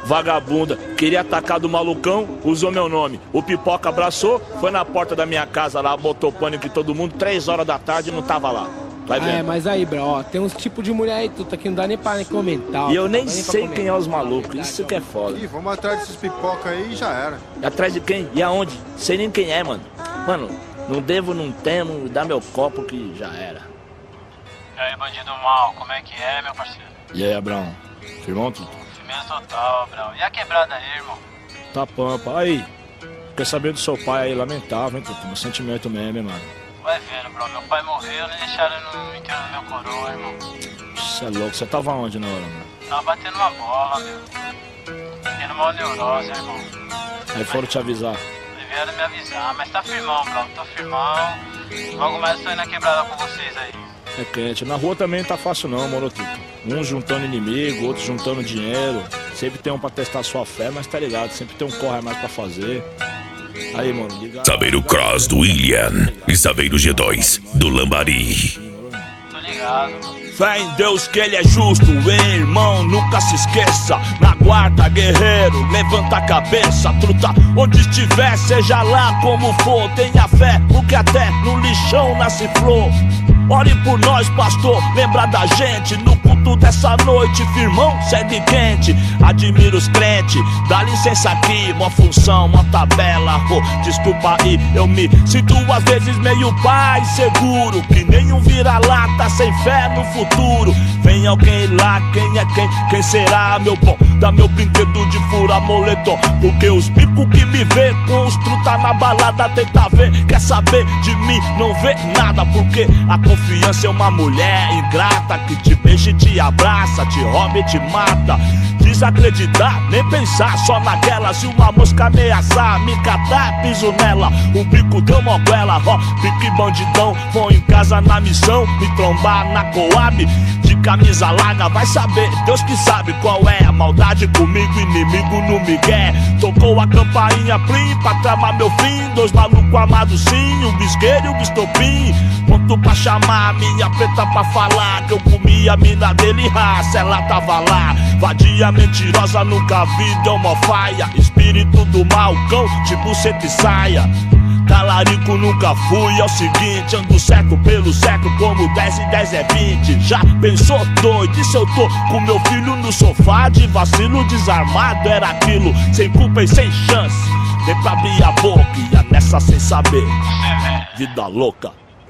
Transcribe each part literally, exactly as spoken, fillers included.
vagabunda. Queria atacar do malucão, usou meu nome. O Pipoca abraçou, foi na porta da minha casa lá, botou pânico em todo mundo, três horas da tarde e não tava lá. Vai vendo. É, mas aí, bro, ó, tem uns tipos de mulher aí, tu tá aqui, não dá nem pra nem comentar. E eu nem nem sei quem é os malucos, isso que é foda. Ih, vamos atrás desses pipoca aí e já era. E atrás de quem? E aonde? Sei nem quem é, mano. Mano, não devo, não temo, dá meu copo que já era. E aí, bandido mal, como é que é, meu parceiro? E aí, Abrão? Firmão, tudo? Firmeza total, Abrão. E a quebrada aí, irmão? Tá pampa. Aí, quer saber do seu pai aí, lamentável, hein, Tutu? Meu sentimento mesmo, hein, mano. Vai vendo, bro. Meu pai morreu, nem deixaram no enterro do meu coroa, irmão. Você é louco, você tava onde na hora, mano? Tava batendo uma bola, meu. Tendo uma neurose, irmão. Aí foram te avisar. Aí vieram me avisar, mas tá firmão, bro. Tô firmão. Logo mais tô indo na quebrada com vocês aí. É quente. Na rua também não tá fácil não, mano, Tutu. Uns juntando inimigo, outros juntando dinheiro. Sempre tem um pra testar sua fé, mas tá ligado, sempre tem um corre a mais pra fazer. Aí, mano, liga. Saveiro Cross do William e Saveiro G dois do Lambari. Tô ligado, mano. Fé em Deus que ele é justo, ei, irmão, nunca se esqueça. Na guarda, guerreiro, levanta a cabeça, truta. Onde estiver, seja lá como for, tenha fé, porque até no lixão nasce flor. Ore por nós, pastor, lembra da gente no culto dessa noite, firmão, segue quente. Admiro os crentes, dá licença aqui, uma função, uma tabela. Oh, desculpa aí, eu me sinto às vezes meio pai seguro, que nenhum vira-lata sem fé no futuro. Vem alguém lá, quem é quem? Quem será, meu bom? Dá meu brinquedo de fura moletom, porque os bicos que me vê com os truta na balada tenta ver, quer saber de mim, não vê nada, porque a confiança é uma mulher ingrata que te beija e te abraça, te rouba e te mata. Desacreditar, nem pensar só naquela. Se uma mosca ameaçar, me catar, piso nela. Um bico deu moguela, ó, pique bandidão. Vou em casa na missão, me trombar na Coab. De camisa larga, vai saber, Deus que sabe qual é a maldade comigo, inimigo no migué. Tocou a campainha plim pra tramar meu fim. Dois malucos amados sim, um bisqueiro e um bistopim. Ponto pra chamar a minha preta pra falar que eu comi a mina dele, raça, ela tava lá. Vadia mentirosa, nunca vi, deu mó faia. Espírito do mal, cão, tipo seta e saia. Talarico nunca fui, é o seguinte, ando certo pelo século como dez e dez é vinte. Já pensou doido, e se eu tô com meu filho no sofá de vacilo desarmado? Era aquilo, sem culpa e sem chance. Nem pra abrir a boca, ia nessa sem saber. Vida louca.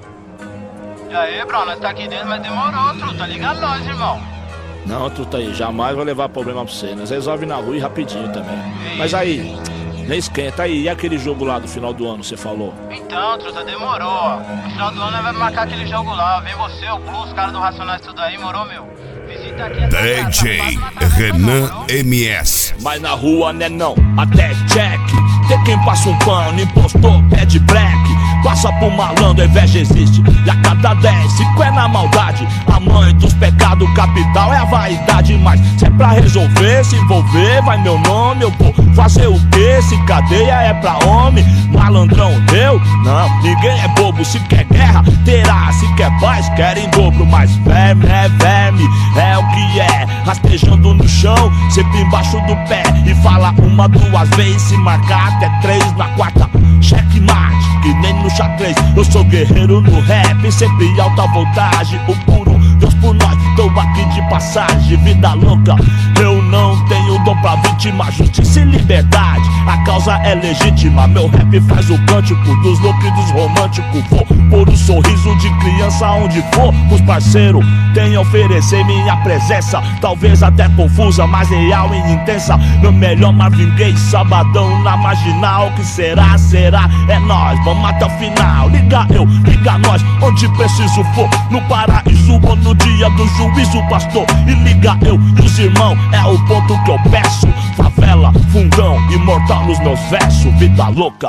E aí, bro, nós tá aqui dentro, mas demorou, truta. Liga nós, irmão. Não, truta aí, jamais vou levar problema pra você. Nós resolve na rua e rapidinho também. Mas aí, nem esquenta aí. E aquele jogo lá do final do ano, você falou? Então, truta, demorou, ó. No final do ano nós vamos marcar aquele jogo lá. Vem você, o Plus, os caras do Racionais, tudo aí, morou, meu? Visita aqui. D J Renan M S. Mas na rua, né não, até check. Tem quem passa um pano, impostor, pede black. Passa pro malandro, a inveja existe. E a cada dez, cinco é na maldade. A mãe dos pecados capital é a vaidade. Mas se é pra resolver, se envolver, vai meu nome. Eu vou fazer o quê? Se cadeia é pra homem. Malandrão, eu? Não, ninguém é bobo. Se quer guerra, terá. Se quer paz, quer em dobro. Mas verme é verme, é o que é. Rastejando no chão, sempre embaixo do pé. E fala uma, duas vezes, se marcar até três. Na quarta, checkmate, que nem no xadrez. Eu sou guerreiro no rap, sempre alta voltagem. O puro Deus por nós, tô aqui de passagem. Vida louca, eu não tenho dom pra vítima. Justiça e liberdade, a causa é legítima. Meu rap faz o cântico dos loucos e dos românticos. Vou pôr um sorriso de criança onde for. Os parceiros têm a oferecer minha presença. Talvez até confusa, mas real e intensa. Meu melhor Marvin Gaye, sabadão na marginal. Que será, será, é nós, vamos até o final. Liga eu, liga nós, onde preciso for. No paraíso ou no dia do juízo, pastor. E liga eu e os irmãos, é o ponto que eu peço. Favela, fundão, imortal nos meus versos. Vida louca.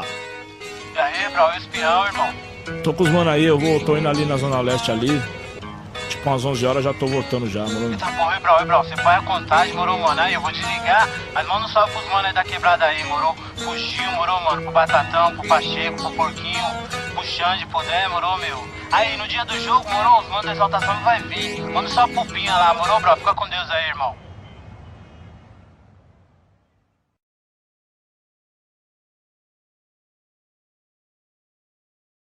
E aí, bro, espião, irmão? Tô com os mano aí, eu vou, tô indo ali na Zona Leste ali. Tipo umas onze horas já tô voltando já, mano. Tá bom, e bro, e bro, você põe a contagem, morou, mano? Aí eu vou desligar, mas manda um salve pros mano aí da quebrada aí, morou? Pro Gil, morou, mano? Pro Batatão, pro Pacheco, pro Porquinho, pro Xande, pro Dé, morou, meu? Aí no dia do jogo, morou, os manos da exaltação vai vir. Manda só pro Pinha lá, morou, bro? Fica com Deus aí, irmão.